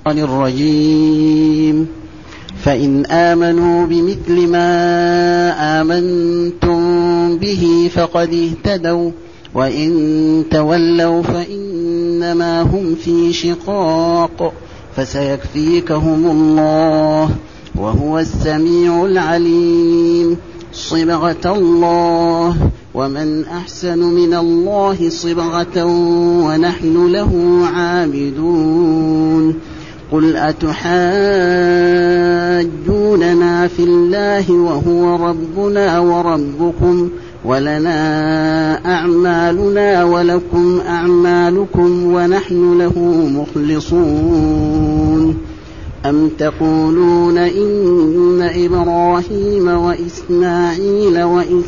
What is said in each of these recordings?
الرجيم فإن آمنوا بمثل ما آمنتم به فقد اهتدوا وإن تولوا فإنما هم في شقاق فسيكفيكهم الله وهو السميع العليم صبغة الله ومن أحسن من الله صبغة ونحن له عابدون قل أتحاجوننا في الله وهو ربنا وربكم ولنا أعمالنا ولكم أعمالكم ونحن له مخلصون أم تقولون إن إبراهيم وإسماعيل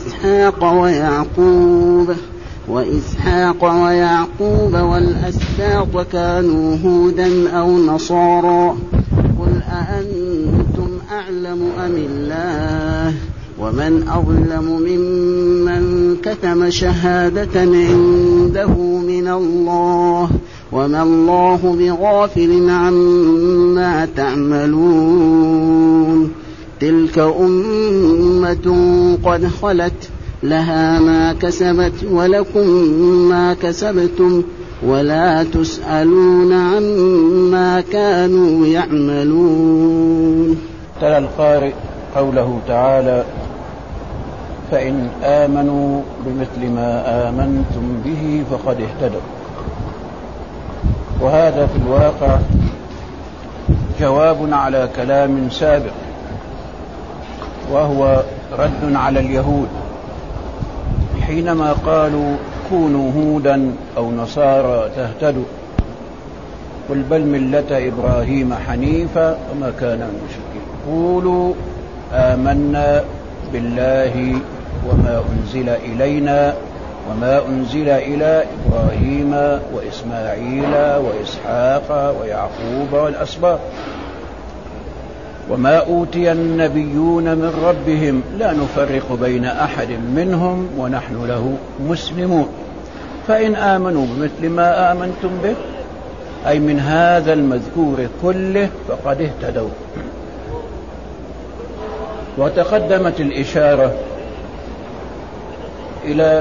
وإسحاق ويعقوب والأسباط كانوا هودا أو نصارى قل أأنتم أعلم أم الله ومن أظلم ممن كتم شهادة عنده من الله وما الله بغافل عما تعملون تلك أمة قد خلت لها ما كسبت ولكم ما كسبتم ولا تسألون عما كانوا يعملون. تلا القارئ قوله تعالى فإن آمنوا بمثل ما آمنتم به فقد اهتدوا، وهذا في الواقع جواب على كلام سابق، وهو رد على اليهود حينما قالوا كونوا هودا أو نصارى تهتدوا، قل بل ملة إبراهيم حنيفا وما كان من المشركين، قولوا آمنا بالله وما أنزل إلينا وما أنزل إلى إبراهيم وإسماعيل وإسحاق ويعقوب والأسباط وما أوتي النبيون من ربهم لا نفرق بين أحد منهم ونحن له مسلمون. فإن آمنوا بمثل ما آمنتم به أي من هذا المذكور كله فقد اهتدوا. وتقدمت الإشارة إلى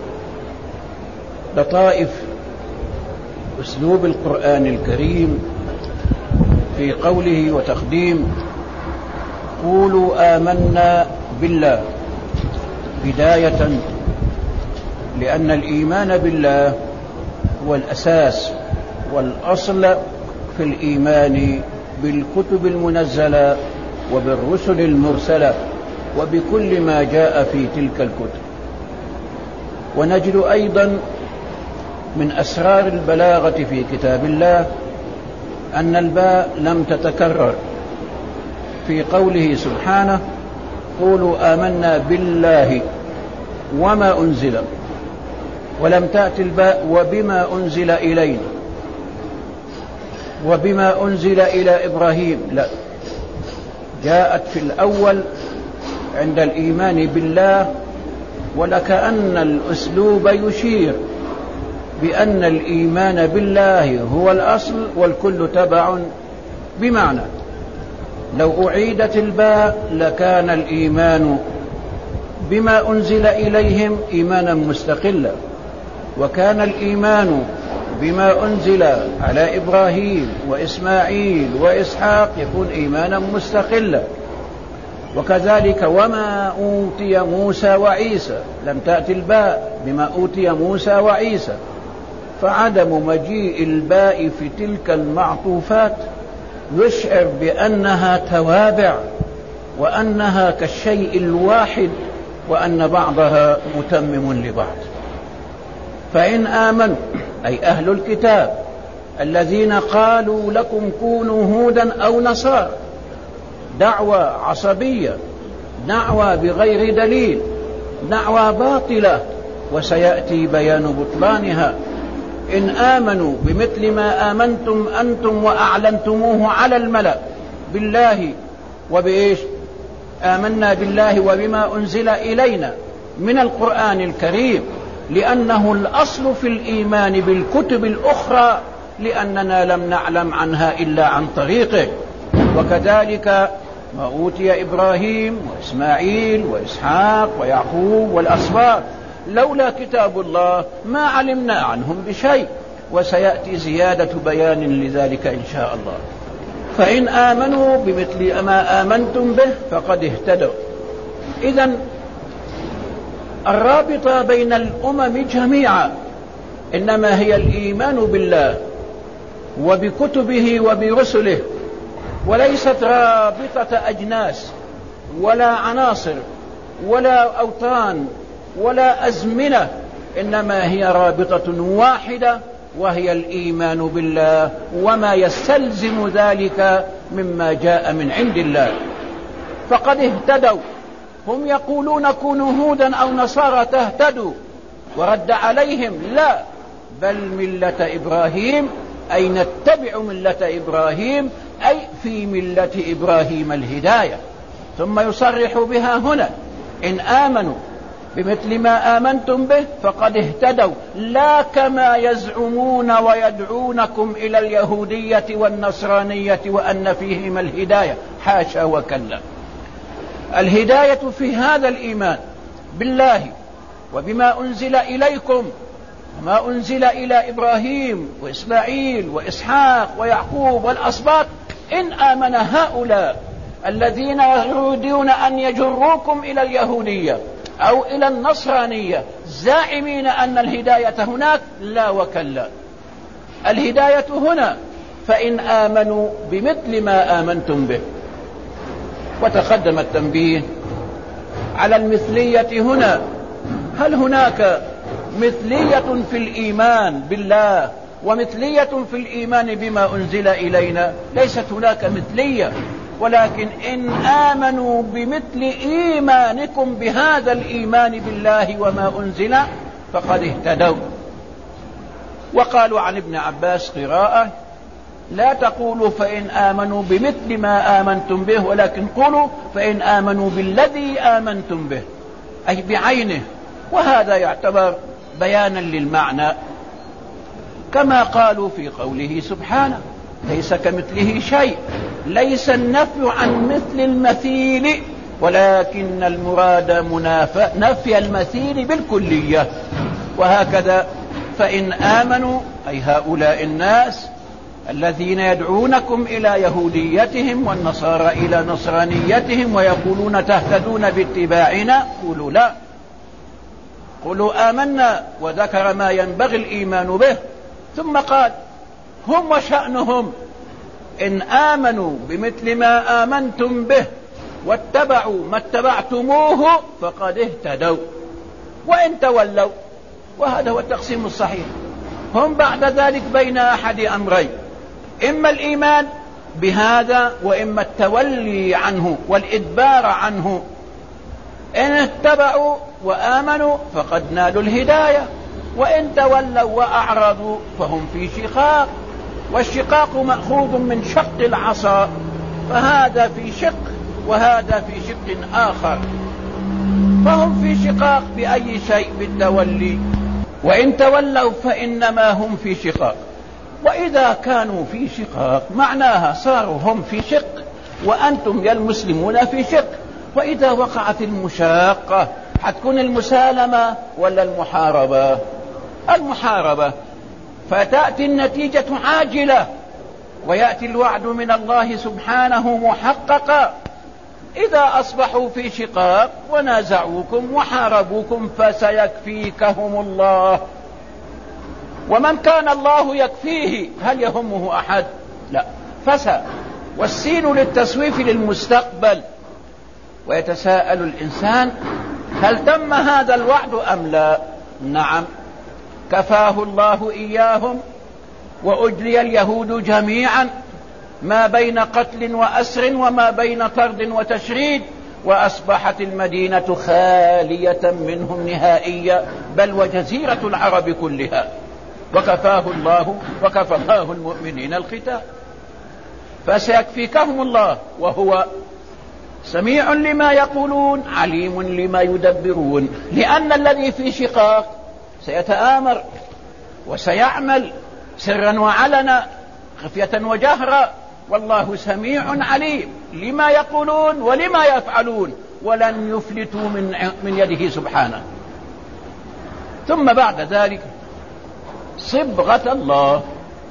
لطائف أسلوب القرآن الكريم في قوله وتقديم قولوا آمنا بالله بداية، لأن الإيمان بالله هو الأساس والأصل في الإيمان بالكتب المنزلة وبالرسل المرسلة وبكل ما جاء في تلك الكتب. ونجد أيضا من أسرار البلاغة في كتاب الله أن الباء لم تتكرر في قوله سبحانه قولوا آمنا بالله وما أنزل، ولم تأتي الباء وبما أنزل إلينا وبما أنزل إلى إبراهيم، لا، جاءت في الأول عند الإيمان بالله، ولكأن الأسلوب يشير بأن الإيمان بالله هو الأصل والكل تبع، بمعنى لو أعيدت الباء لكان الإيمان بما أنزل إليهم إيمانا مستقلا، وكان الإيمان بما أنزل على إبراهيم وإسماعيل وإسحاق يكون إيمانا مستقلا. وكذلك وما أوتي موسى وعيسى، لم تأتي الباء بما أوتي موسى وعيسى، فعدم مجيء الباء في تلك المعطوفات يشعر بأنها توابع وأنها كالشيء الواحد وأن بعضها متمم لبعض. فإن آمنوا أي أهل الكتاب الذين قالوا لكم كونوا هودا أو نصارى، دعوة عصبية، دعوة بغير دليل، دعوة باطلة وسيأتي بيان بطلانها. إن آمنوا بمثل ما آمنتم أنتم وأعلنتموه على الملأ بالله وبإيش؟ آمنا بالله وبما أنزل إلينا من القرآن الكريم، لأنه الأصل في الإيمان بالكتب الأخرى لأننا لم نعلم عنها إلا عن طريقه. وكذلك ما أوتي إبراهيم وإسماعيل وإسحاق ويعقوب والأسباط، لولا كتاب الله ما علمنا عنهم بشيء، وسيأتي زيادة بيان لذلك إن شاء الله. فإن آمنوا بمثل ما آمنتم به فقد اهتدوا. إذن الرابطة بين الأمم جميعا إنما هي الإيمان بالله وبكتبه وبرسله، وليست رابطة أجناس ولا عناصر ولا أوطان ولا أزمنة، إنما هي رابطة واحدة وهي الإيمان بالله وما يستلزم ذلك مما جاء من عند الله. فقد اهتدوا. هم يقولون كونوا هودا أو نصارى تهتدوا، ورد عليهم لا، بل ملة إبراهيم، أي نتبع ملة إبراهيم، أي في ملة إبراهيم الهداية. ثم يصرح بها هنا: إن آمنوا بمثل ما آمنتم به فقد اهتدوا، لا كما يزعمون ويدعونكم إلى اليهودية والنصرانية وأن فيهما الهداية، حاشا وكلا. الهداية في هذا الإيمان بالله وبما أنزل إليكم وما أنزل إلى إبراهيم وإسماعيل وإسحاق ويعقوب والأسباط. إن آمن هؤلاء الذين يريدون أن يجروكم إلى اليهودية أو إلى النصرانية زاعمين أن الهداية هناك، لا وكلا، الهداية هنا. فإن آمنوا بمثل ما آمنتم به. وتقدم التنبيه على المثلية هنا. هل هناك مثلية في الإيمان بالله ومثلية في الإيمان بما أنزل إلينا؟ ليست هناك مثلية، ولكن إن آمنوا بمثل إيمانكم بهذا الإيمان بالله وما أنزل فقد اهتدوا. وقالوا عن ابن عباس قراءة: لا تقولوا فإن آمنوا بمثل ما آمنتم به، ولكن قولوا فإن آمنوا بالذي آمنتم به، أي بعينه. وهذا يعتبر بيانا للمعنى، كما قالوا في قوله سبحانه: ليس كمثله شيء. ليس النفي عن مثل المثيل، ولكن المراد نفي المثيل بالكلية. وهكذا فإن آمنوا، أي هؤلاء الناس الذين يدعونكم إلى يهوديتهم والنصارى إلى نصرانيتهم ويقولون تهتدون باتباعنا، قولوا لا، قولوا آمنا، وذكر ما ينبغي الإيمان به. ثم قال: هم وشأنهم إن آمنوا بمثل ما آمنتم به واتبعوا ما اتبعتموه فقد اهتدوا. وإن تولوا، وهذا هو التقسيم الصحيح، هم بعد ذلك بين أحد أمرين: إما الإيمان بهذا وإما التولي عنه والإدبار عنه. إن اتبعوا وآمنوا فقد نالوا الهداية، وإن تولوا وأعرضوا فهم في شقاق. والشقاق مأخوذ من شق العصا، فهذا في شق وهذا في شق آخر، فهم في شقاق بأي شيء؟ بالتولي. وإن تولوا فإنما هم في شقاق. وإذا كانوا في شقاق معناها صاروا هم في شق وأنتم يا المسلمون في شق. وإذا وقعت المشاقة حتكون المسالمة ولا المحاربة؟ المحاربة. فتأتي النتيجة عاجلة ويأتي الوعد من الله سبحانه محققا. إذا أصبحوا في شقاق ونازعوكم وحاربوكم فسيكفيكهم الله. ومن كان الله يكفيه هل يهمه أحد؟ لا. فسى، والسين للتسويف للمستقبل. ويتساءل الإنسان: هل تم هذا الوعد أم لا؟ نعم، كفاه الله إياهم، وأجلي اليهود جميعا ما بين قتل وأسر وما بين طرد وتشريد، وأصبحت المدينة خالية منهم نهائيا، بل وجزيرة العرب كلها. وكفاه الله وكفى الله المؤمنين القتال. فسيكفيكهم الله، وهو سميع لما يقولون عليم لما يدبرون. لأن الذي في شقاق سيتآمر وسيعمل سرا وعلنا خفية وجهرا، والله سميع عليم لما يقولون ولما يفعلون، ولن يفلتوا من يده سبحانه. ثم بعد ذلك صبغة الله.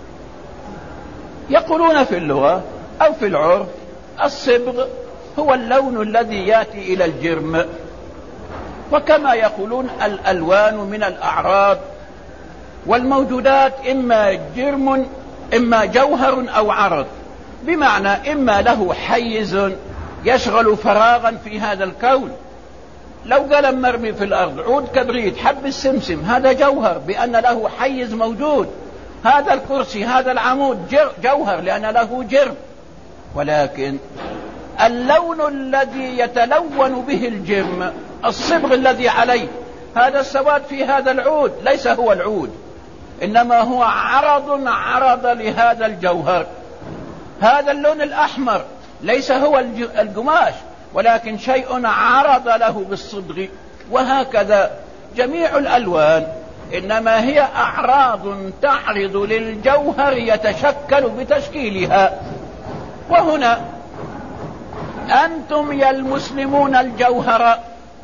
يقولون في اللغة أو في العرف الصبغ هو اللون الذي يأتي إلى الجرم، وكما يقولون الألوان من الأعراض، والموجودات إما جرم إما جوهر أو عرض، بمعنى إما له حيز يشغل فراغا في هذا الكون. لو قلم مرمي في الأرض، عود كبريت، حب السمسم، هذا جوهر بأن له حيز موجود. هذا الكرسي، هذا العمود جوهر لأن له جرم. ولكن اللون الذي يتلون به الجرم، الصبغ الذي عليه، هذا السواد في هذا العود ليس هو العود، إنما هو عرض لهذا الجوهر. هذا اللون الأحمر ليس هو القماش، ولكن شيء عرض له بالصبغ. وهكذا جميع الألوان إنما هي أعراض تعرض للجوهر يتشكل بتشكيلها. وهنا أنتم يا المسلمون الجوهر،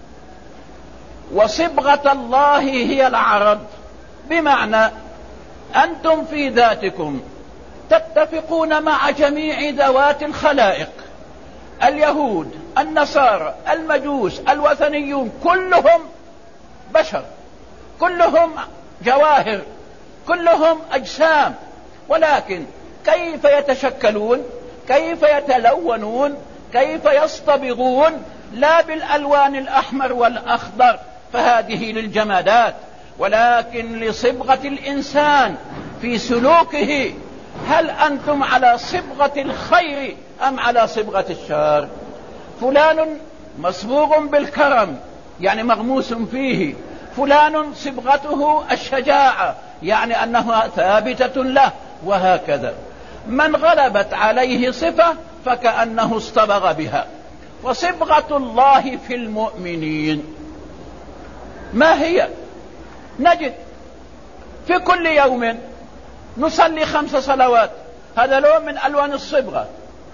وصبغة الله هي العرض، بمعنى أنتم في ذاتكم تتفقون مع جميع ذوات الخلائق، اليهود، النصارى، المجوس، الوثنيون، كلهم بشر، كلهم جواهر، كلهم أجسام، ولكن كيف يتشكلون، كيف يتلونون، كيف يصطبغون؟ لا بالألوان الأحمر والأخضر فهذه للجمادات، ولكن لصبغة الإنسان في سلوكه. هل أنتم على صبغة الخير أم على صبغة الشر؟ فلان مصبوغ بالكرم يعني مغموس فيه، فلان صبغته الشجاعة يعني أنها ثابتة له، وهكذا. من غلبت عليه صفة فكأنه اصطبغ بها. وصبغة الله في المؤمنين ما هي؟ نجد في كل يوم نصلي 5 صلوات، هذا لون من ألوان الصبغة.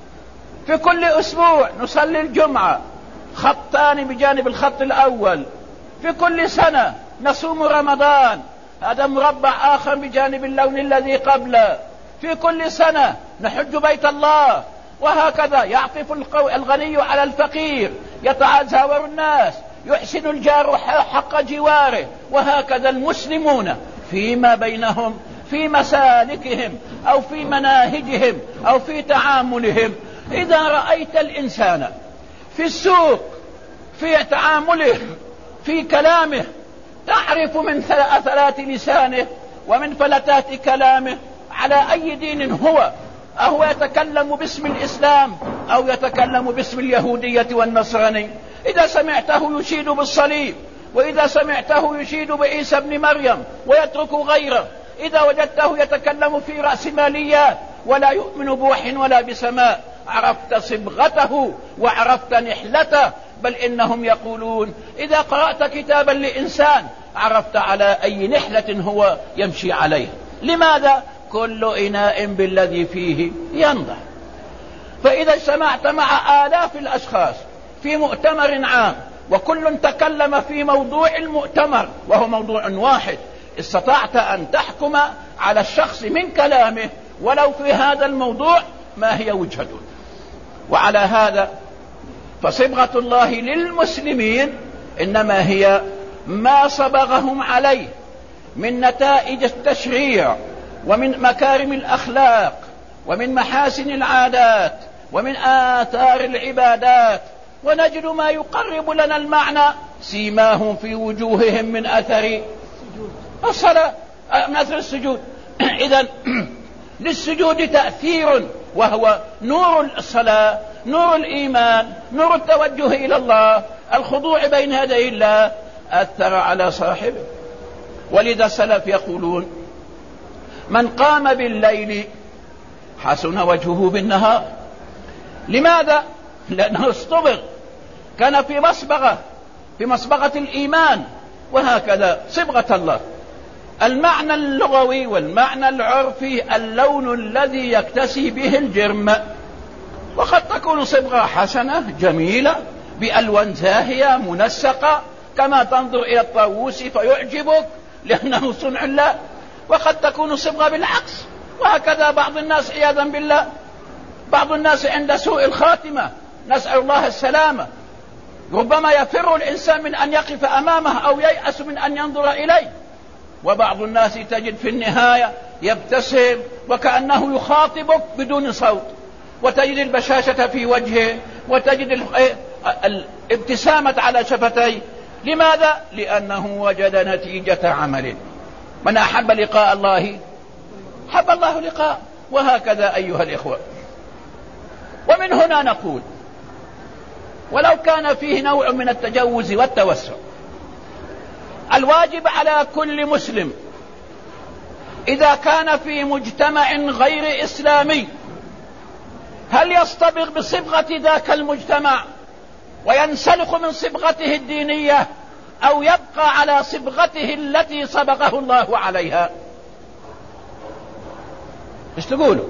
في كل أسبوع نصلي الجمعة، خطان بجانب الخط الأول. في كل سنة نصوم رمضان، هذا مربع آخر بجانب اللون الذي قبله. في كل سنة نحج بيت الله، وهكذا يعطف الغني على الفقير، يتعاذر الناس، يحسن الجار حق جواره. وهكذا المسلمون فيما بينهم، في مسالكهم أو في مناهجهم أو في تعاملهم. إذا رأيت الإنسان في السوق، في تعامله، في كلامه، تعرف من أثرات لسانه ومن فلتات كلامه على أي دين هو، أهو يتكلم باسم الإسلام أو يتكلم باسم اليهودية والنصراني. إذا سمعته يشيد بالصليب، وإذا سمعته يشيد بعيسى ابن مريم ويترك غيره. إذا وجدته يتكلم في رأسماليات ولا يؤمن بوحي ولا بسماء، عرفت صبغته وعرفت نحلته. بل إنهم يقولون إذا قرأت كتابا لإنسان عرفت على أي نحلة هو يمشي عليه. لماذا؟ كل إناء بالذي فيه ينضح. فإذا اجتمعت مع آلاف الأشخاص في مؤتمر عام، وكل تكلم في موضوع المؤتمر وهو موضوع واحد، استطعت أن تحكم على الشخص من كلامه ولو في هذا الموضوع ما هي وجهته. وعلى هذا فصبغة الله للمسلمين إنما هي ما صبغهم عليه من نتائج التشريع، ومن مكارم الأخلاق، ومن محاسن العادات، ومن آثار العبادات. ونجد ما يقرب لنا المعنى: سيماهم في وجوههم من أثر الصلاة، من أثر السجود. إذن للسجود تأثير، وهو نور الصلاة، نور الإيمان، نور التوجه إلى الله، الخضوع بين يدي الله، أثر على صاحبه. ولذا السلف يقولون: من قام بالليل حسن وجهه بالنهار. لماذا؟ لأنه اصطبغ، كان في مصبغة، في مصبغة الإيمان. وهكذا صبغة الله. المعنى اللغوي والمعنى العرفي اللون الذي يكتسي به الجرم، وقد تكون صبغة حسنة جميلة بألوان زاهية منسقة كما تنظر إلى الطاووس فيعجبك لأنه صنع الله، وقد تكون صبغة بالعكس. وهكذا بعض الناس عياذا بالله، بعض الناس عند سوء الخاتمة نسأل الله السلامة، ربما يفر الإنسان من أن يقف أمامه أو ييأس من أن ينظر إليه، وبعض الناس تجد في النهاية يبتسم وكأنه يخاطبك بدون صوت، وتجد البشاشة في وجهه، وتجد الابتسامة على شفتيه. لماذا؟ لأنه وجد نتيجة عمله. من أحب لقاء الله حب الله لقاء. وهكذا أيها الإخوة، ومن هنا نقول ولو كان فيه نوع من التجوز والتوسع، الواجب على كل مسلم إذا كان في مجتمع غير إسلامي هل يصطبغ بصبغة ذاك المجتمع وينسلخ من صبغته الدينية، أو يبقى على صبغته التي صبغه الله عليها؟ ايش تقولوا؟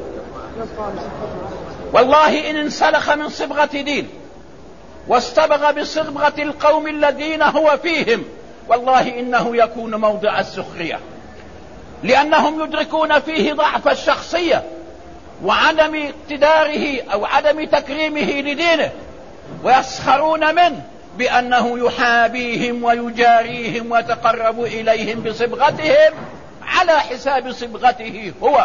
والله إن انسلخ من صبغة دين واصطبغ بصبغة القوم الذين هو فيهم، والله إنه يكون موضع السخرية، لأنهم يدركون فيه ضعف الشخصية وعدم اقتداره أو عدم تكريمه لدينه، ويسخرون منه بأنه يحابيهم ويجاريهم ويتقرب إليهم بصبغتهم على حساب صبغته هو.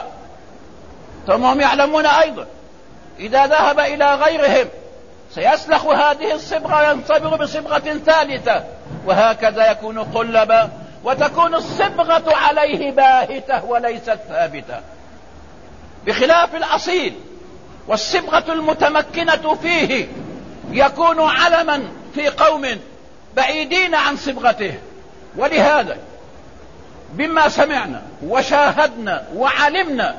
ثم هم يعلمون أيضا إذا ذهب إلى غيرهم سيسلخ هذه الصبغة وينصبغ بصبغة ثالثة، وهكذا يكون قلبا، وتكون الصبغة عليه باهتة وليست ثابتة، بخلاف الأصيل والصبغة المتمكنة فيه يكون علما في قوم بعيدين عن صبغته. ولهذا بما سمعنا وشاهدنا وعلمنا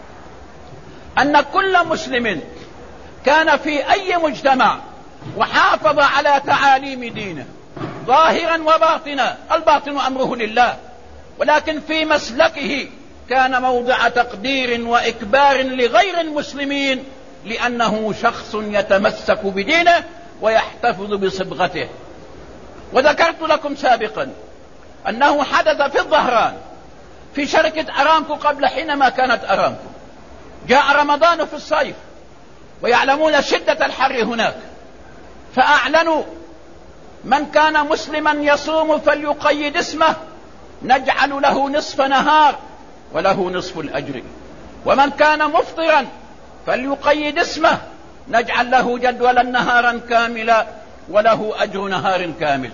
أن كل مسلم كان في أي مجتمع وحافظ على تعاليم دينه ظاهرا وباطنا، الباطن أمره لله، ولكن في مسلكه كان موضع تقدير وإكبار لغير المسلمين، لأنه شخص يتمسك بدينه ويحتفظ بصبغته. وذكرت لكم سابقا أنه حدث في الظهران في شركة أرامكو قبل حينما كانت أرامكو، جاء رمضان في الصيف ويعلمون شدة الحر هناك، فأعلنوا من كان مسلما يصوم فليقيد اسمه نجعل له نصف نهار وله نصف الأجر، ومن كان مفطرا فليقيد اسمه نجعل له جدولا نهارا كاملا وله أجر نهار كامل.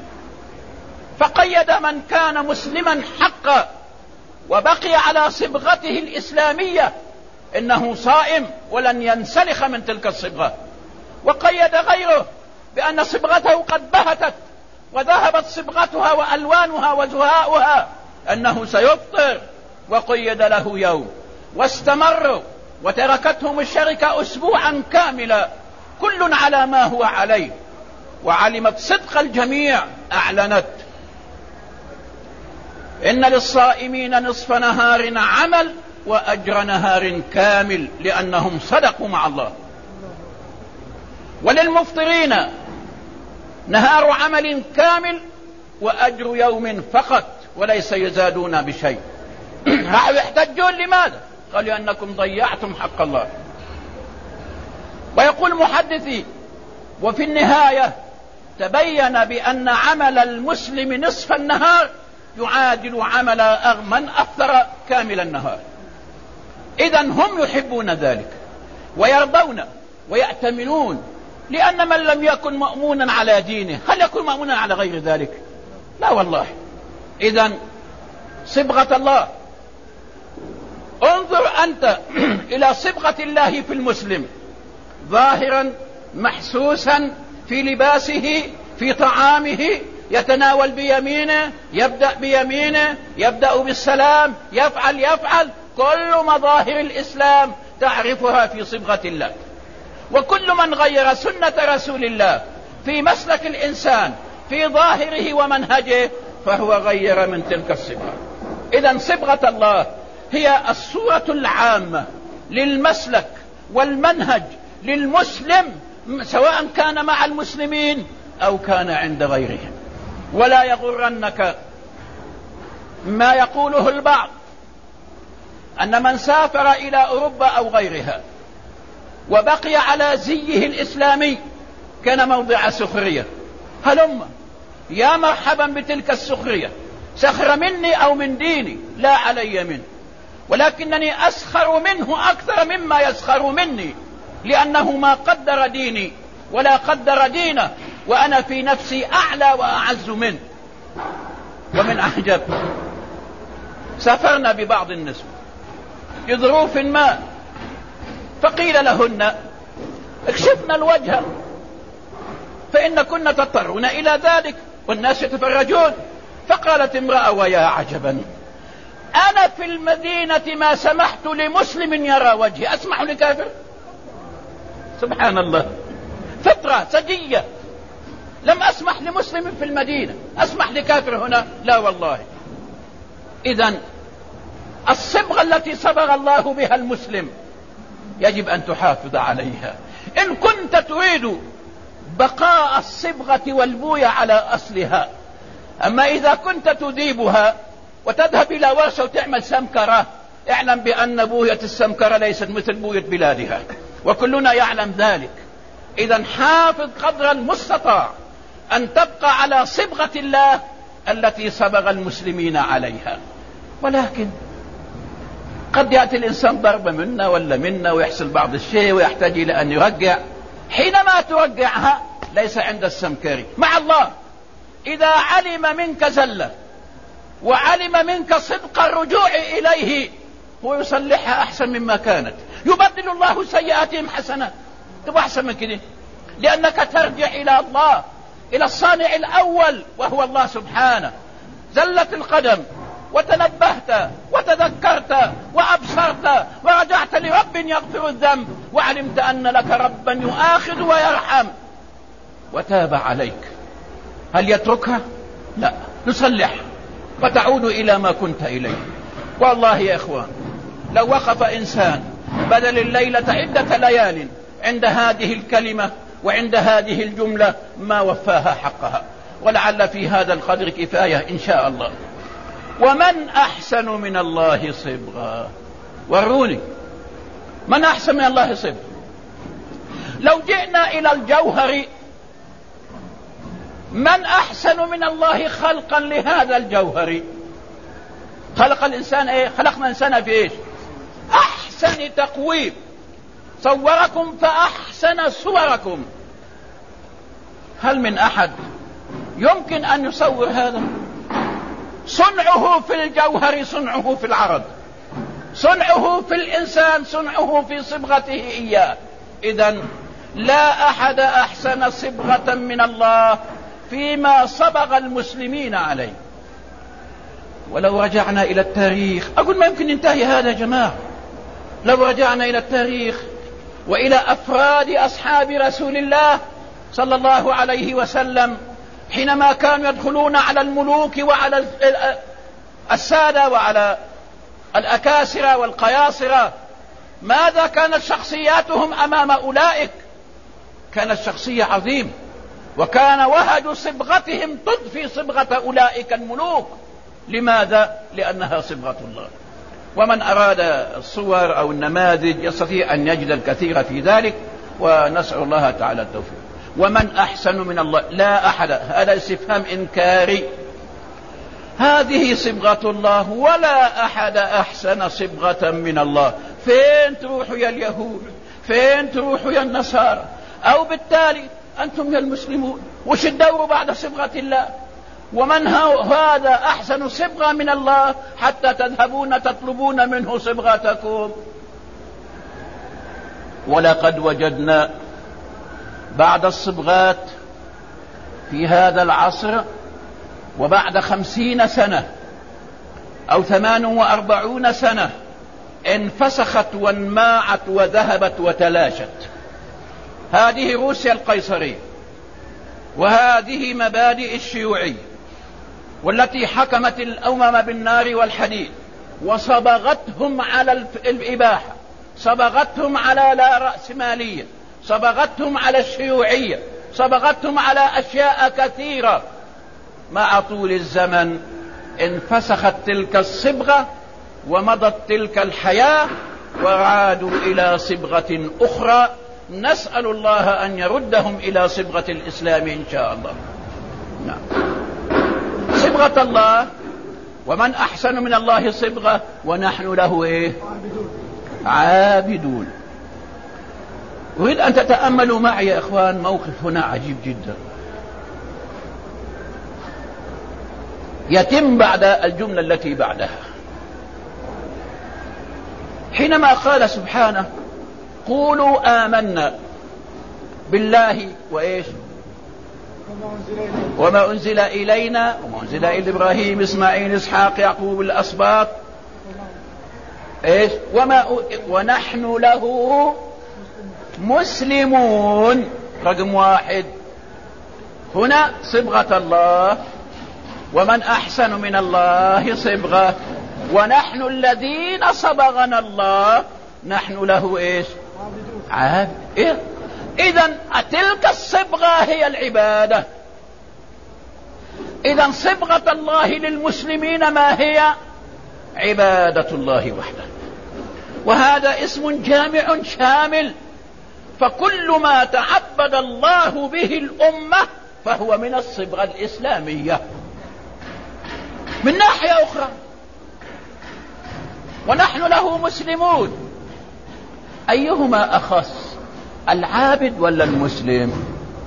فقيد من كان مسلما حقا وبقي على صبغته الإسلامية إنه صائم ولن ينسلخ من تلك الصبغة، وقيد غيره بأن صبغته قد بهتت وذهبت صبغتها وألوانها وزهاؤها أنه سيفطر، وقيد له يوم، واستمروا وتركتهم الشركة أسبوعا كاملا كل على ما هو عليه، وعلمت صدق الجميع أعلنت إن للصائمين نصف نهار عمل وأجر نهار كامل، لأنهم صدقوا مع الله، وللمفطرين نهار عمل كامل وأجر يوم فقط وليس يزادون بشيء. راحوا يحتجون لماذا؟ قالوا أنكم ضيعتم حق الله. ويقول محدثي وفي النهاية تبين بأن عمل المسلم نصف النهار يعادل عمل من أفطر كامل النهار. إذن هم يحبون ذلك ويرضون ويأتمنون، لأن من لم يكن مأمونا على دينه هل يكون مأمونا على غير ذلك؟ لا والله. إذن صبغة الله، انظر أنت إلى صبغة الله في المسلم ظاهرا محسوسا في لباسه، في طعامه، يتناول بيمينه، يبدأ بيمينه، يبدأ بالسلام، يفعل كل مظاهر الإسلام تعرفها في صبغة الله. وكل من غير سنة رسول الله في مسلك الإنسان في ظاهره ومنهجه فهو غير من تلك الصبغة. إذن صبغة الله هي الصورة العامة للمسلك والمنهج للمسلم، سواء كان مع المسلمين أو كان عند غيرهم. ولا يغرنك ما يقوله البعض أن من سافر إلى أوروبا أو غيرها وبقي على زيه الإسلامي كان موضع سخرية. هلم يا مرحبا بتلك السخرية، سخر مني أو من ديني لا علي منه، ولكنني أسخر منه أكثر مما يسخر مني، لأنه ما قدر ديني ولا قدر دينه، وأنا في نفسي أعلى وأعز منه. ومن أعجب سافرنا ببعض النسوة لظروف ما، فقيل لهن اكشفن الوجه فإن كنا تضطرون إلى ذلك والناس يتفرجون. فقالت امرأة ويا عجبا، أنا في المدينة ما سمحت لمسلم يرى وجهي، أسمح لكافر؟ سبحان الله، فطرة سجية. لم أسمح لمسلم في المدينة، أسمح لكافر هنا؟ لا والله. إذن الصبغة التي صبغ الله بها المسلم يجب أن تحافظ عليها إن كنت تريد بقاء الصبغة والبوية على أصلها. أما إذا كنت تذيبها وتذهب إلى ورشة وتعمل سمكرة، اعلم بأن بوية السمكرة ليست مثل بوية بلادها، وكلنا يعلم ذلك. إذن حافظ قدر المستطاع أن تبقى على صبغة الله التي صبغ المسلمين عليها. ولكن قد يأتي الإنسان ضربة منا ولا منا ويحصل بعض الشيء ويحتاج إلى أن يرجع. حينما ترجعها ليس عند السمكري مع الله، إذا علم منك زلة وعلم منك صدق الرجوع إليه هو يصلحها أحسن مما كانت. يبدل الله سيئاتهم حسنات، تبقى أحسن من كده، لأنك ترجع إلى الله، إلى الصانع الأول وهو الله سبحانه. زلت القدم وتنبهت وتذكرت وأبصرت ورجعت لرب يغفر الذنب، وعلمت أن لك ربا يؤاخذ ويرحم وتاب عليك، هل يتركها؟ لا، نصلح وتعود إلى ما كنت إليه. والله يا إخوان لو وقف إنسان بدل الليلة عدة ليال عند هذه الكلمة وعند هذه الجملة ما وفاها حقها، ولعل في هذا القدر كفاية إن شاء الله. ومن أحسن من الله صبغا؟ وروني من أحسن من الله صبغا. لو جئنا إلى الجوهر، من أحسن من الله خلقا لهذا الجوهر؟ خلق الإنسان إيه؟ خلقنا الإنسان في إيش؟ أحسن تقويم، صوركم فأحسن صوركم. هل من أحد يمكن أن يصور هذا؟ صنعه في الجوهر، صنعه في العرض، صنعه في الإنسان، صنعه في صبغته إياه. إذن لا أحد أحسن صبغة من الله فيما صبغ المسلمين عليه. ولو رجعنا إلى التاريخ، أقول ما يمكن ينتهي هذا يا جماعة. لو رجعنا إلى التاريخ وإلى أفراد أصحاب رسول الله صلى الله عليه وسلم حينما كانوا يدخلون على الملوك وعلى السادة وعلى الأكاسرة والقياصرة، ماذا كانت شخصياتهم أمام أولئك؟ كانت شخصية عظيمة، وكان وهج صبغتهم تضفي صبغة أولئك الملوك. لماذا؟ لأنها صبغة الله. ومن أراد الصور أو النماذج يستطيع أن يجد الكثير في ذلك، ونسأل الله تعالى التوفيق. ومن أحسن من الله؟ لا أحد، هذا استفهام إنكاري. هذه صبغة الله، ولا أحد أحسن صبغة من الله. فين تروحوا يا اليهود؟ فين تروحوا يا النصارى؟ أو بالتالي أنتم يا المسلمون وش الدور بعد صبغة الله؟ ومن هذا أحسن صبغة من الله حتى تذهبون تطلبون منه صبغتكم؟ ولقد وجدنا بعد الصبغات في هذا العصر وبعد 50 سنة أو 48 سنة انفسخت وانماعت وذهبت وتلاشت. هذه روسيا القيصرية، وهذه مبادئ الشيوعية، والتي حكمت الأمم بالنار والحديد وصبغتهم على الإباحة، صبغتهم على لا رأسمالية، صبغتهم على الشيوعية، صبغتهم على أشياء كثيرة، مع طول الزمن انفسخت تلك الصبغة ومضت تلك الحياة وعادوا إلى صبغة أخرى. نسأل الله أن يردهم إلى صبغة الإسلام إن شاء الله. نعم. صبغة الله، ومن أحسن من الله صبغة ونحن له إيه؟ عابدون. أريد أن تتأملوا معي يا إخوان موقف هنا عجيب جدا يتم بعد الجملة التي بعدها، حينما قال سبحانه قولوا آمنا بالله وإيش وما أنزل إلينا وما أنزل إلى إبراهيم إسماعيل إسحاق يعقوب الأسباط إيش ونحن له مسلمون. رقم واحد هنا صبغة الله، ومن أحسن من الله صبغة، ونحن الذين صبغنا الله نحن له إيش؟ عابد. إيه؟ إذن تلك الصبغة هي العبادة. إذن صبغة الله للمسلمين ما هي؟ عبادة الله وحده. وهذا اسم جامع شامل، فكل ما تعبد الله به الأمة فهو من الصبغة الإسلامية. من ناحية أخرى ونحن له مسلمون، أيهما أخص، العابد ولا المسلم؟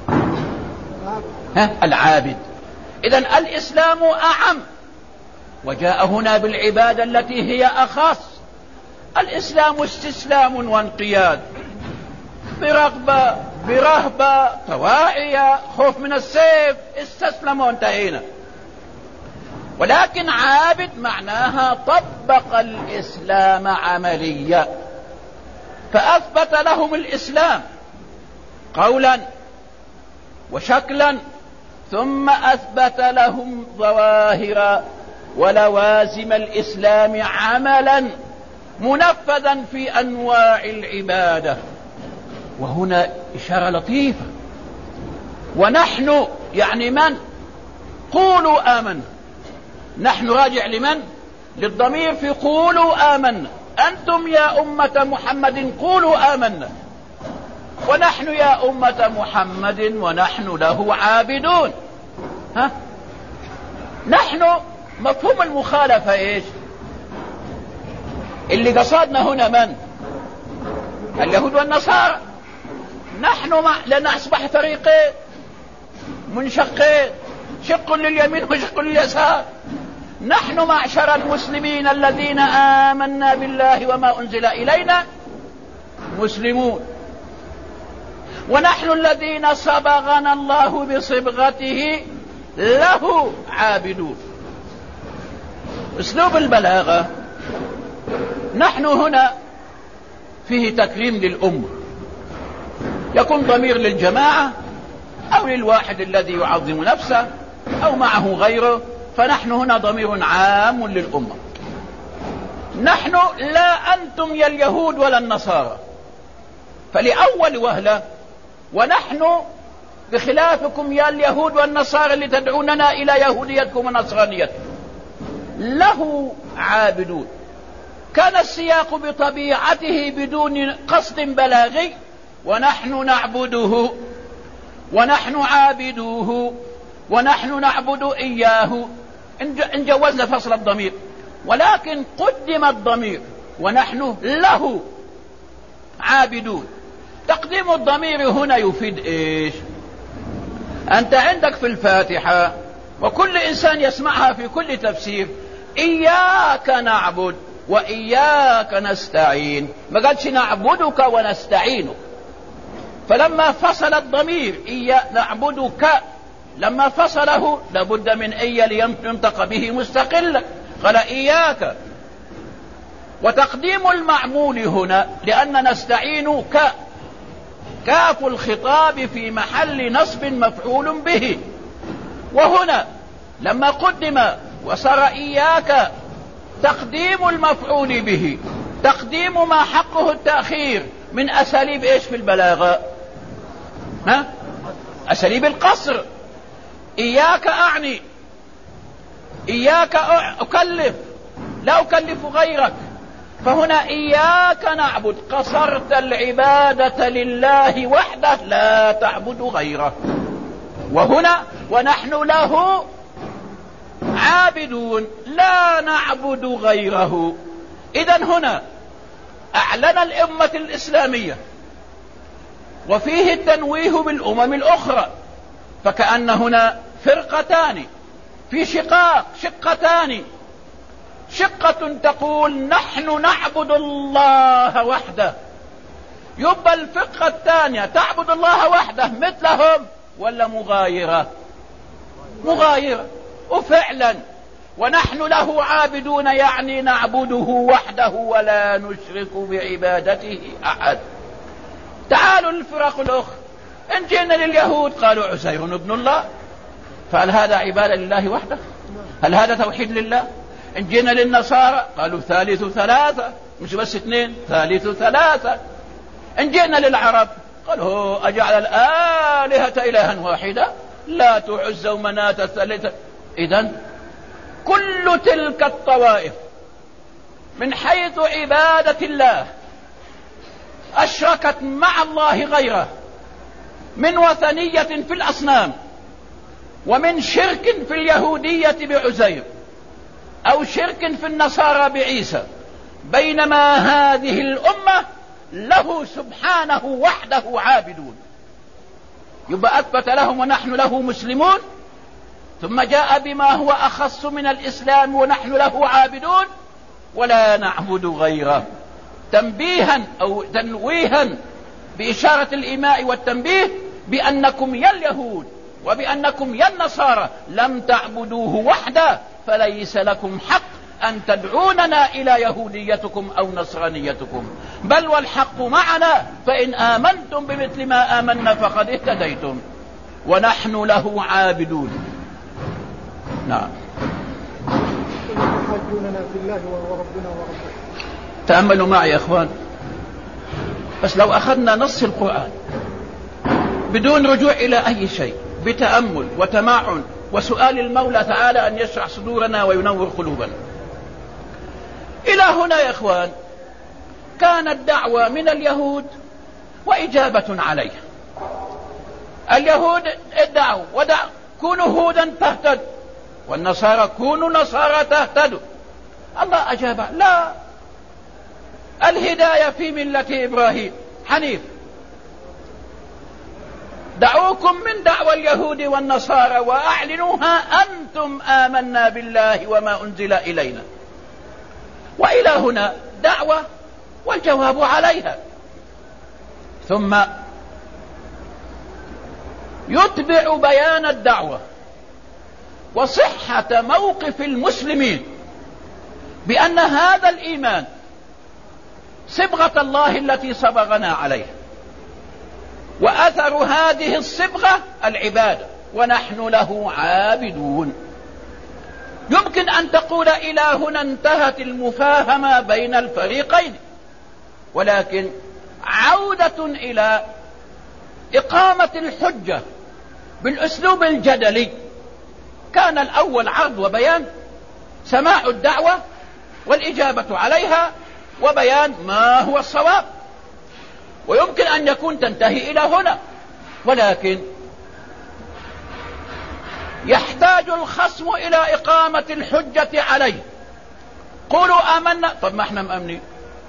العابد. إذن الإسلام أعم وجاء هنا بالعبادة التي هي أخص. الإسلام استسلام وانقياد، برغبة برهبة طواعية، خوف من السيف، استسلم وانتهينا. ولكن عابد معناها طبق الإسلام عمليا، فأثبت لهم الإسلام قولا وشكلا، ثم أثبت لهم ظواهر ولوازم الإسلام عملا منفذا في أنواع العبادة. وهنا إشارة لطيفة، ونحن يعني من؟ قولوا آمنا. نحن راجع لمن؟ للضمير في قولوا آمنا. أنتم يا أمة محمد قولوا آمنا، ونحن يا أمة محمد ونحن له عابدون. نحن مفهوم المخالفة إيش؟ اللي قصدنا هنا من؟ اليهود والنصارى. نحن لنا أصبح فريقين منشقين، شق لليمين وشق لليسار. نحن معشر المسلمين الذين آمنا بالله وما أنزل إلينا مسلمون، ونحن الذين صبغنا الله بصبغته له عابدون. أسلوب البلاغة نحن هنا فيه تكريم للأمة، يكون ضمير للجماعة أو للواحد الذي يعظم نفسه أو معه غيره، فنحن هنا ضمير عام للأمة. نحن لا أنتم يا اليهود ولا النصارى، فلأول وهلة ونحن بخلافكم يا اليهود والنصارى اللي تدعوننا إلى يهوديتكم ونصرانيتكم له عابدون. كان السياق بطبيعته بدون قصد بلاغي، ونحن نعبده ونحن عابدوه ونحن نعبد إياه، إن جوزنا فصل الضمير، ولكن قدم الضمير ونحن له عابدون. تقديم الضمير هنا يفيد إيش؟ أنت عندك في الفاتحة وكل إنسان يسمعها في كل تفسير إياك نعبد وإياك نستعين، ما قالش نعبدك ونستعينك. فلما فصل الضمير إياك نعبدك، لما فصله لابد من إيا لينطق به مستقلا، قال إياك. وتقديم المعمول هنا لأن نستعين كاف الخطاب في محل نصب مفعول به. وهنا لما قدم وصار إياك تقديم المفعول به، تقديم ما حقه التأخير، من أساليب إيش في البلاغة؟ أساليب القصر. إياك أعني، إياك أكلف، لا أكلف غيرك. فهنا إياك نعبد، قصرت العبادة لله وحده لا تعبد غيره. وهنا ونحن له عابدون لا نعبد غيره. إذن هنا أعلن الأمة الإسلامية وفيه التنويه بالأمم الأخرى، فكأن هنا فرقتان في شقتان، شقة تقول نحن نعبد الله وحده، يبقى الفرقة الثانية تعبد الله وحده مثلهم ولا مغايرة؟ مغايرة. وفعلا ونحن له عابدون يعني نعبده وحده ولا نشرك بعبادته أحد. تعالوا الفرق الأخرى، إن جئنا لليهود قالوا عزير ابن الله، فهل هذا عبادة لله وحده؟ هل هذا توحيد لله؟ إن جئنا للنصارى قالوا ثالث ثلاثة، مش بس اثنين، ثالث ثلاثة. إن جئنا للعرب قالوا أجعل الآلهة إلها واحدة، لا تعز ومناة الثالثة. إذن كل تلك الطوائف من حيث عبادة الله أشركت مع الله غيره، من وثنية في الأصنام، ومن شرك في اليهودية بعزير، أو شرك في النصارى بعيسى، بينما هذه الأمة له سبحانه وحده عابدون. يبقى أثبت لهم ونحن له مسلمون، ثم جاء بما هو أخص من الإسلام ونحن له عابدون ولا نعبد غيره، تنبيها أو تنويها بإشارة الإيماء والتنبيه بأنكم يا اليهود وبأنكم يا النصارى لم تعبدوه وحده، فليس لكم حق أن تدعوننا إلى يهوديتكم أو نصرانيتكم، بل والحق معنا، فإن آمنتم بمثل ما آمنا فقد اهتديتم ونحن له عابدون. نعم. تأملوا معي يا إخوان، بس لو أخذنا نص القرآن بدون رجوع إلى أي شيء، بتأمل وتمعن وسؤال المولى تعالى أن يشرح صدورنا وينور قلوبنا. إلى هنا يا إخوان كانت دعوة من اليهود وإجابة عليها. اليهود ادعوا كونوا هودا تهتدوا، والنصارى كونوا نصارى تهتدوا. الله أجاب لا، الهداية في ملة إبراهيم حنيف. دعوكم من دعوى اليهود والنصارى وأعلنوها أنتم آمنا بالله وما أنزل إلينا. وإلى هنا دعوة والجواب عليها، ثم يتبع بيان الدعوة وصحة موقف المسلمين بأن هذا الإيمان صبغة الله التي صبغنا عليها، وأثر هذه الصبغة العبادة، ونحن له عابدون. يمكن أن تقول إلى هنا انتهت المفاهمة بين الفريقين، ولكن عودة إلى إقامة الحجة بالأسلوب الجدلي، كان الأول عرض وبيان، سماع الدعوة والإجابة عليها وبيان ما هو الصواب، ويمكن أن يكون تنتهي إلى هنا، ولكن يحتاج الخصم إلى إقامة الحجة عليه. قولوا آمنا، طب ما احنا مأمنين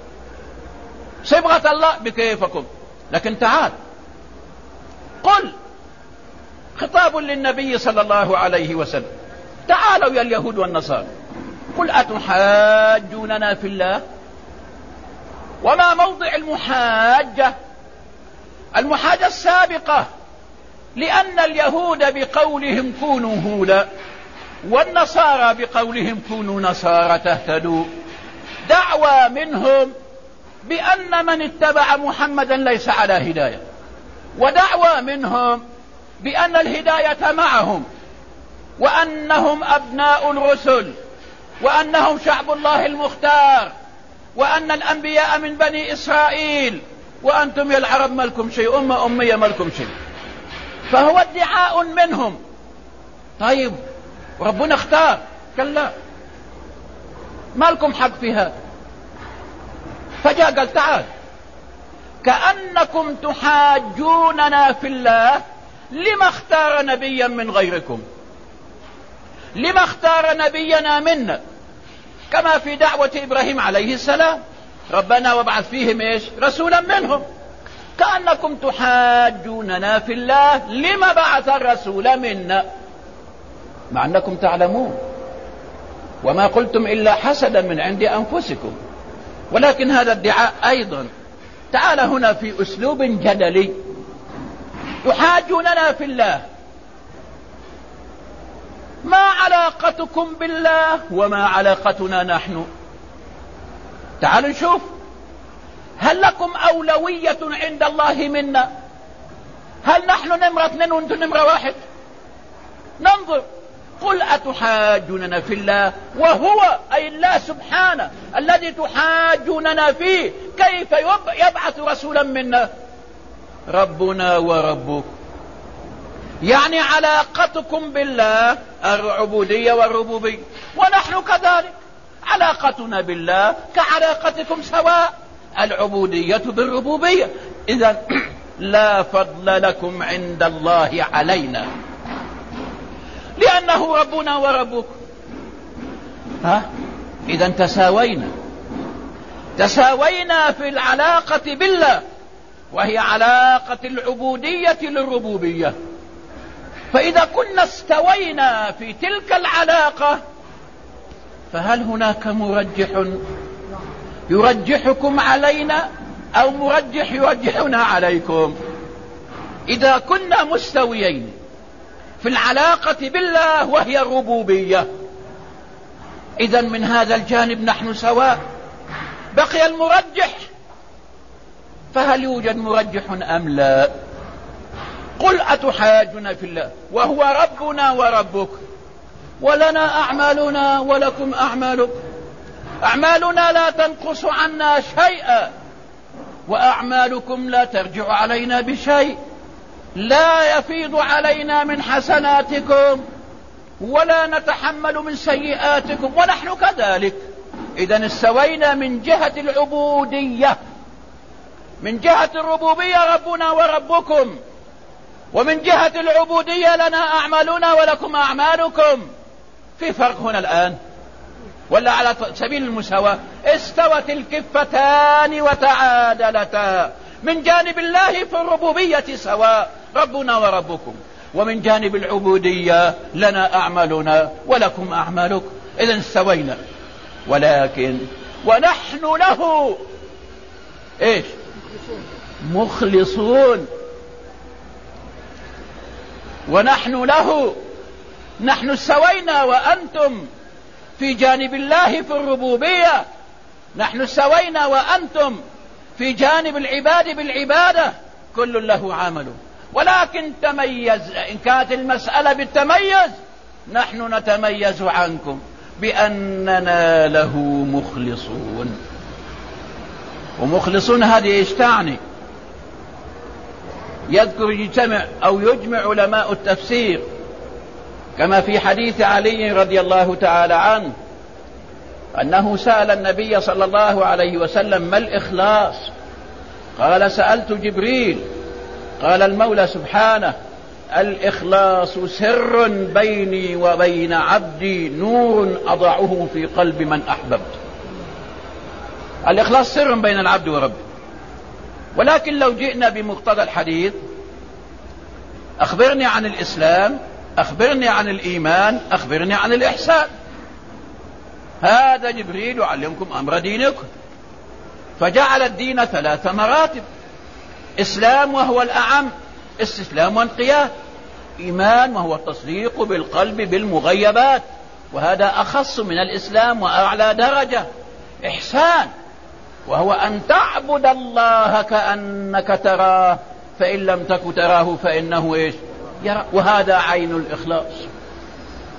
صبغة الله بكيفكم، لكن تعال قل، خطاب للنبي صلى الله عليه وسلم، تعالوا يا اليهود والنصارى، قل أتحاجوننا في الله؟ وما موضع المحاجة؟ المحاجة السابقة، لأن اليهود بقولهم كونوا هودا والنصارى بقولهم كونوا نصارى تهتدوا، دعوى منهم بأن من اتبع محمدا ليس على هداية، ودعوى منهم بأن الهداية معهم، وأنهم أبناء الرسل، وأنهم شعب الله المختار، وأن الأنبياء من بني إسرائيل، وأنتم يا العرب ما لكم شيء، أمة أمية ما لكم شيء. فهو ادعاء منهم. طيب ربنا اختار، كلا ما لكم حق في هذا. فجاء قال تعال كأنكم تحاجوننا في الله، لما اختار نبيا من غيركم؟ لما اختار نبينا منا؟ كما في دعوة إبراهيم عليه السلام، ربنا وابعث فيهم ايش؟ رسولا منهم. كأنكم تحاجوننا في الله، لما بعث الرسول منا؟ مع أنكم تعلمون وما قلتم إلا حسدا من عند أنفسكم. ولكن هذا ادعاء أيضا. تعال هنا في أسلوب جدلي، تحاجوننا في الله، ما علاقتكم بالله وما علاقتنا نحن؟ تعالوا نشوف، هل لكم أولوية عند الله منا؟ هل نحن نمرة 2 وانتم نمرة 1؟ ننظر. قل أتحاجوننا في الله وهو أي الله سبحانه الذي تحاجوننا فيه كيف يبعث رسولا منا؟ ربنا وربك، يعني علاقتكم بالله العبودية والربوبية، ونحن كذلك علاقتنا بالله كعلاقتكم سواء، العبودية بالربوبية. إذن لا فضل لكم عند الله علينا، لأنه ربنا وربكم. إذن تساوينا في العلاقة بالله، وهي علاقة العبودية للربوبية. فإذا كنا استوينا في تلك العلاقة، فهل هناك مرجح يرجحكم علينا أو مرجح يرجحنا عليكم؟ إذا كنا مستويين في العلاقة بالله وهي الربوبية، إذن من هذا الجانب نحن سواء. بقي المرجح، فهل يوجد مرجح أم لا؟ قل أتحاجنا في الله وهو ربنا وربك، ولنا أعمالنا ولكم أعمالكم، أعمالنا لا تنقص عنا شيئا، وأعمالكم لا ترجع علينا بشيء، لا يفيض علينا من حسناتكم ولا نتحمل من سيئاتكم، ونحن كذلك. إذن استوينا من جهة العبودية، من جهة الربوبية ربنا وربكم، ومن جهة العبودية لنا أعمالنا ولكم أعمالكم. في فرق هنا الآن ولا على سبيل المساواة؟ استوت الكفتان وتعادلتا. من جانب الله في الربوبية سواء ربنا وربكم، ومن جانب العبودية لنا أعمالنا ولكم أعمالكم. إذن استوينا، ولكن ونحن له إيش؟ مخلصون. ونحن له، نحن استوينا وأنتم في جانب الله في الربوبية، نحن استوينا وأنتم في جانب العباد بالعبادة، كل له عمل. ولكن تميز، إن كانت المسألة بالتميز نحن نتميز عنكم بأننا له مخلصون. ومخلصون هذه ايش تعني؟ يذكر يجتمع أو يجمع علماء التفسير كما في حديث علي رضي الله تعالى عنه أنه سأل النبي صلى الله عليه وسلم ما الإخلاص؟ قال سألت جبريل، قال المولى سبحانه الإخلاص سر بيني وبين عبدي، نور أضعه في قلب من أحببت. الإخلاص سر بين العبد وربه. ولكن لو جئنا بمقتضى الحديث، أخبرني عن الإسلام، أخبرني عن الإيمان، أخبرني عن الإحسان. هذا جبريل يعلمكم أمر دينكم، فجعل الدين 3 مراتب: إسلام وهو الأعم، استسلام وانقياد، إيمان وهو التصديق بالقلب بالمغيبات، وهذا أخص من الإسلام وأعلى درجة، إحسان وهو أن تعبد الله كأنك تراه فإن لم تك تراه فإنه إيش؟ يرى، وهذا عين الإخلاص.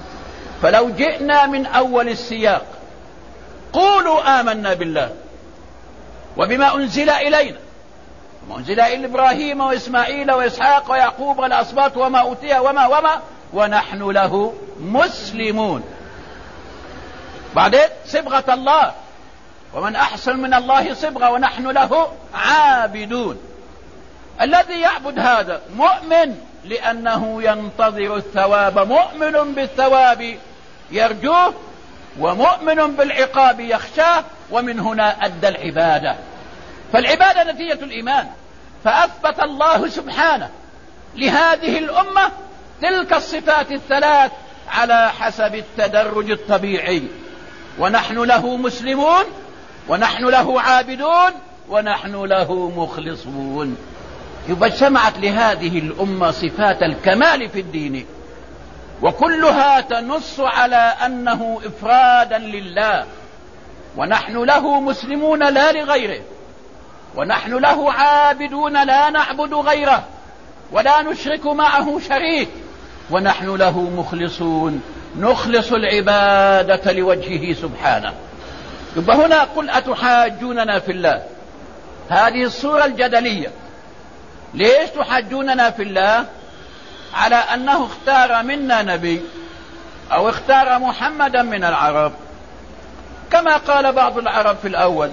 فلو جئنا من أول السياق قولوا آمنا بالله وبما أنزل إلينا وما أنزل إلى إبراهيم وإسماعيل وإسحاق ويعقوب والأسباط وما أوتي وما ونحن له مسلمون. بعدين صبغة الله ومن أحسن من الله صبغة ونحن له عابدون. الذي يعبد هذا مؤمن لأنه ينتظر الثواب، مؤمن بالثواب يرجوه ومؤمن بالعقاب يخشاه، ومن هنا أدى العبادة. فالعبادة نتيجة الإيمان. فأثبت الله سبحانه لهذه الأمة تلك الصفات الثلاث على حسب التدرج الطبيعي: ونحن له مسلمون، ونحن له عابدون، ونحن له مخلصون. يبقى اجتمعت لهذه الأمة صفات الكمال في الدين، وكلها تنص على أنه إفرادا لله. ونحن له مسلمون لا لغيره، ونحن له عابدون لا نعبد غيره ولا نشرك معه شريك، ونحن له مخلصون نخلص العبادة لوجهه سبحانه. يبقى هنا قل أتحاجوننا في الله، هذه الصورة الجدلية. ليش تحاجوننا في الله؟ على أنه اختار منا نبي أو اختار محمدا من العرب، كما قال بعض العرب في الأول: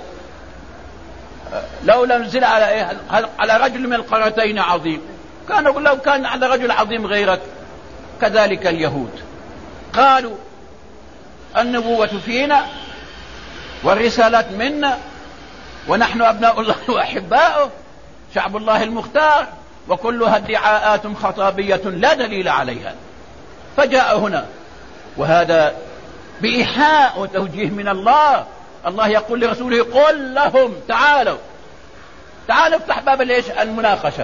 لو لم نزل على رجل من القريتين عظيم. كان يقول لو كان على رجل عظيم غيرك. كذلك اليهود قالوا النبوة فينا والرسالة منا، ونحن أبناء الله وأحباؤه، شعب الله المختار، وكلها ادعاءات خطابية لا دليل عليها. فجاء هنا وهذا بإيحاء وتوجيه من الله. الله يقول لرسوله: قل لهم تعالوا افتح باب المناقشة.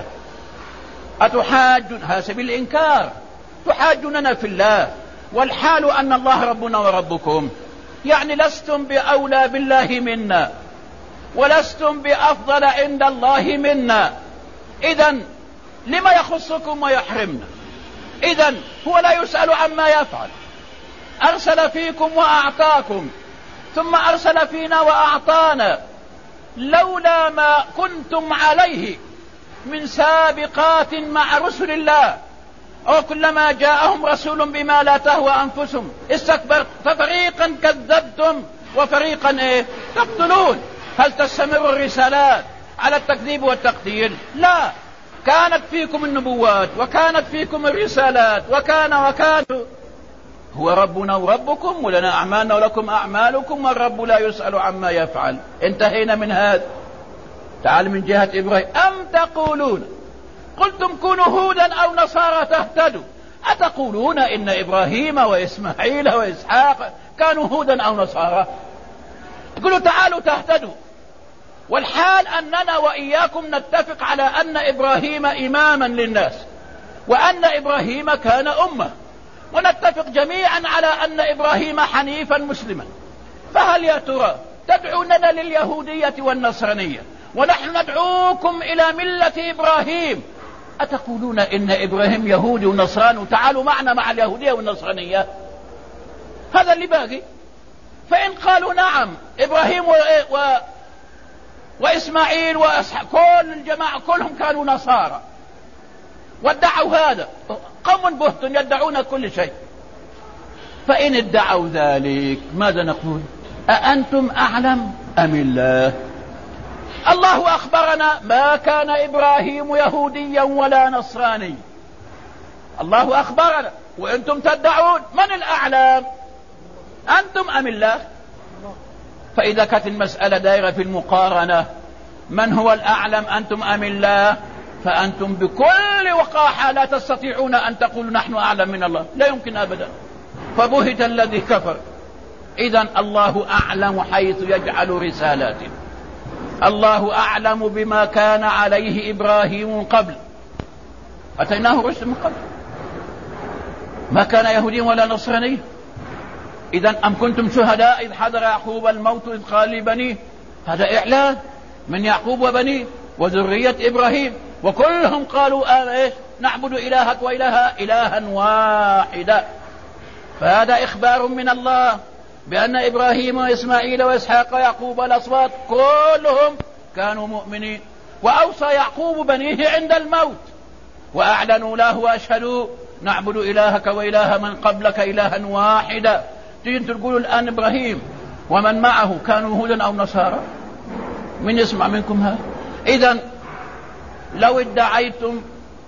أتحاجون، هذا سبيل الإنكار، تحاجوننا في الله والحال أن الله ربنا وربكم، يعني لستم بأولى بالله منا ولستم بأفضل عند الله منا. إذن لما يخصكم ويحرمنا؟ إذن هو لا يسأل عما يفعل. أرسل فيكم وأعطاكم، ثم أرسل فينا وأعطانا، لولا ما كنتم عليه من سابقات مع رسل الله، أو كلما جاءهم رسول بما لا تهوى أنفسهم استكبرت ففريقا كذبتم وفريقا تقتلون. هل تستمر الرسالات على التكذيب والتقتيل؟ لا، كانت فيكم النبوات وكانت فيكم الرسالات وكان هو ربنا وربكم، ولنا أعمالنا ولكم أعمالكم، والرب لا يسأل عما يفعل. انتهينا من هذا. تعال من جهة إبراهيم: أم تقولون قلتم كونوا هودا أو نصارى تهتدوا. أتقولون إن إبراهيم وإسماعيل وإسحاق كانوا هودا أو نصارى؟ تقولوا تعالوا تهتدوا، والحال أننا وإياكم نتفق على أن إبراهيم إماما للناس، وأن إبراهيم كان أمة، ونتفق جميعا على أن إبراهيم حنيفا مسلما. فهل يا ترى تدعوننا لليهودية والنصرانية ونحن ندعوكم إلى ملة إبراهيم؟ أتقولون إن إبراهيم يهودي ونصراني وتعالوا معنا مع اليهودية والنصرانية؟ هذا اللي باقي. فإن قالوا نعم إبراهيم وإسماعيل وأسحاق كل الجماعة كلهم كانوا نصارى وادعوا هذا، قوم بهت يدعون كل شيء. فإن ادعوا ذلك ماذا نقول؟ أأنتم أعلم أم الله؟ الله أخبرنا: ما كان إبراهيم يهوديا ولا نصراني. الله أخبرنا، وأنتم تدعون. من الأعلم، أنتم أم الله؟ فإذا كانت المسألة دائرة في المقارنة، من هو الأعلم، أنتم أم الله؟ فأنتم بكل وقاحة لا تستطيعون أن تقولوا نحن أعلم من الله، لا يمكن أبدا. فبهت الذي كفر. إذن الله أعلم حيث يجعل رسالاته. الله أعلم بما كان عليه إبراهيم قبل، أتيناه رشد من قبل، ما كان يهوديا ولا نصراني. إذن أم كنتم شهداء إذ حضر يعقوب الموت إذ قال لبنيه؟ هذا إعلان من يعقوب وبنيه وذرية إبراهيم، وكلهم قالوا نعبد إلهك وإله إلها واحدا. فهذا إخبار من الله بأن إبراهيم وإسماعيل وإسحاق ويعقوب والأصباط كلهم كانوا مؤمنين. وأوصى يعقوب بنيه عند الموت وأعلنوا له وأشهدوا نعبد إلهك وإله من قبلك إلها واحدا. تجي تقولوا الآن إبراهيم ومن معه كانوا هودا أو نصارى؟ من يسمع منكم هذا؟ إذن لو ادعيتم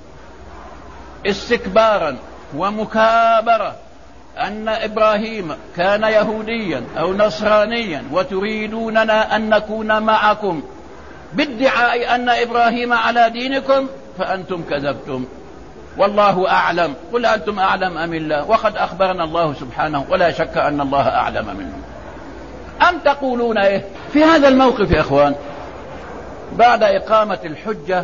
استكبارا ومكابرة أن إبراهيم كان يهوديا أو نصرانيا وتريدوننا أن نكون معكم بادعاء أن إبراهيم على دينكم فأنتم كذبتم، والله أعلم. قل أنتم أعلم أم الله؟ وقد أخبرنا الله سبحانه ولا شك أن الله أعلم منهم. أم تقولون إيه في هذا الموقف يا إخوان؟ بعد إقامة الحجة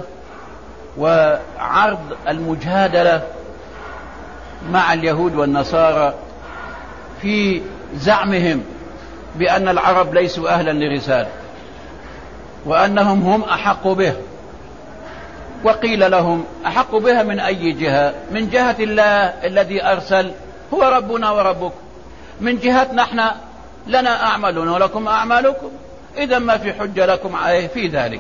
وعرض المجادلة مع اليهود والنصارى في زعمهم بأن العرب ليسوا أهلا لرسالة وأنهم هم أحق به، وقيل لهم أحق بها من أي جهة؟ من جهة الله الذي أرسل هو ربنا وربكم، من جهتنا احنا لنا أعمالنا ولكم أعمالكم، إذا ما في حجة لكم في ذلك.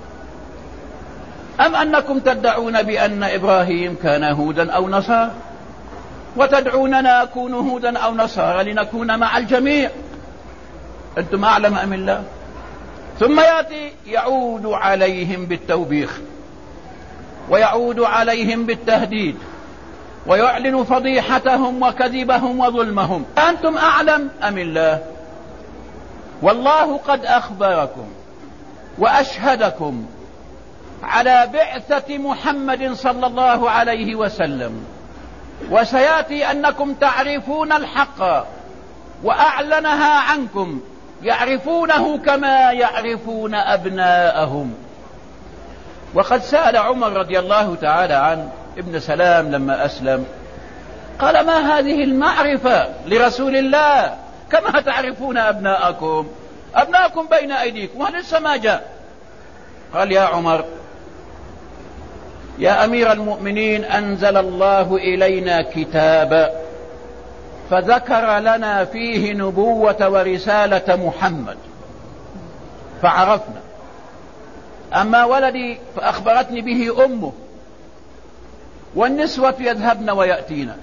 أم أنكم تدعون بأن إبراهيم كان هودا أو نصارى وتدعوننا نكون هودا أو نصارى لنكون مع الجميع؟ أنتم أعلم أم الله؟ ثم يأتي يعود عليهم بالتوبيخ ويعود عليهم بالتهديد ويعلن فضيحتهم وكذبهم وظلمهم. أنتم أعلم أم الله؟ والله قد أخبركم وأشهدكم على بعثة محمد صلى الله عليه وسلم، وسيأتي أنكم تعرفون الحق وأعلنها عنكم، يعرفونه كما يعرفون أبناءهم. وقد سأل عمر رضي الله تعالى عن ابن سلام لما أسلم، قال ما هذه المعرفة لرسول الله كما تعرفون أبناءكم؟ أبناءكم بين أيديكم ولسه ما جاء. قال يا عمر يا أمير المؤمنين أنزل الله إلينا كتابا فذكر لنا فيه نبوة ورسالة محمد فعرفنا، أما ولدي فأخبرتني به أمه والنسوة يذهبن ويأتينا،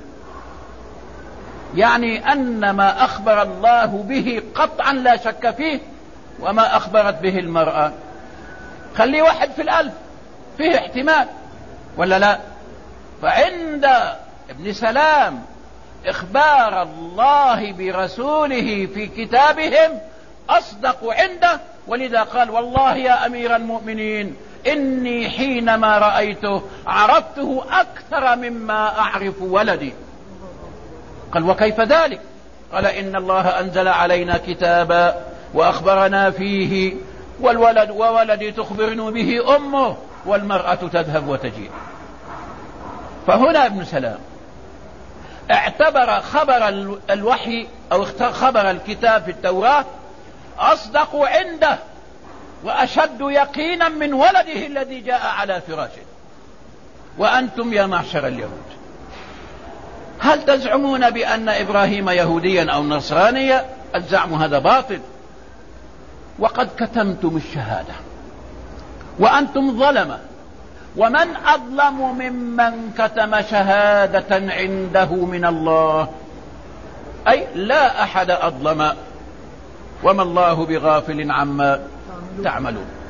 يعني أن ما أخبر الله به قطعا لا شك فيه، وما أخبرت به المرأة خلي 1 في 1000 فيه احتمال ولا لا؟ فعند ابن سلام إخبار الله برسوله في كتابهم أصدق عنده، ولذا قال والله يا أمير المؤمنين إني حينما رأيته عرفته أكثر مما أعرف ولدي. قال وكيف ذلك؟ قال إن الله أنزل علينا كتابا وأخبرنا فيه وولدي تخبرني به أمه والمرأة تذهب وتجيء. فهنا ابن سلام اعتبر خبر الوحي أو خبر الكتاب في التوراة أصدق عنده وأشد يقينا من ولده الذي جاء على فراشه. وأنتم يا معشر اليهود هل تزعمون بأن إبراهيم يهوديا أو نصرانيا؟ الزعم هذا باطل، وقد كتمتم الشهادة وأنتم ظلمة، ومن أظلم ممن كتم شهادة عنده من الله، أي لا أحد أظلم، وما الله بغافل عما تعملون.